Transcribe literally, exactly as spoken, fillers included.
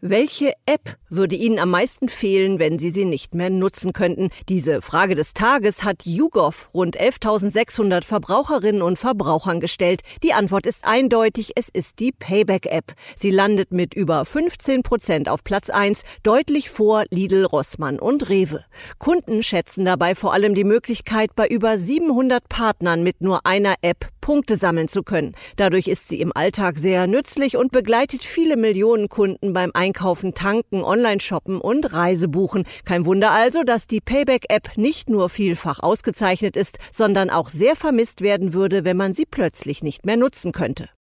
Welche App würde Ihnen am meisten fehlen, wenn Sie sie nicht mehr nutzen könnten? Diese Frage des Tages hat YouGov rund elftausendsechshundert Verbraucherinnen und Verbrauchern gestellt. Die Antwort ist eindeutig, es ist die Payback-App. Sie landet mit über fünfzehn Prozent auf Platz eins, deutlich vor Lidl, Rossmann und Rewe. Kunden schätzen dabei vor allem die Möglichkeit, bei über siebenhundert Partnern mit nur einer App Punkte sammeln zu können. Dadurch ist sie im Alltag sehr nützlich und begleitet viele Millionen Kunden beim Einkaufen, Tanken, Online-Shoppen und Reisebuchen. Kein Wunder also, dass die Payback-App nicht nur vielfach ausgezeichnet ist, sondern auch sehr vermisst werden würde, wenn man sie plötzlich nicht mehr nutzen könnte.